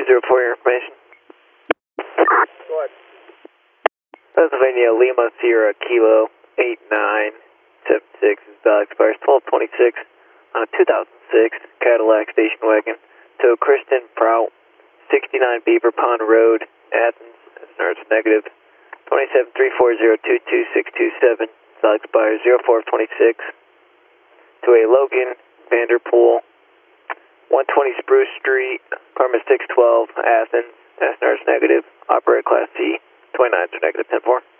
304, your information. Go ahead. Pennsylvania, Lima, Sierra, Kilo, 8976, expires 1226 on a 2006 Cadillac station wagon to Kristen Prout, 69 Beaver Pond Road, Athens, SNR's negative, 27-340-22627, expires 0426 to a Logan Vanderpool, 120 Spruce Street, apartment 612, Athens, SNR's negative, operator class C, 29's are negative, 10-4.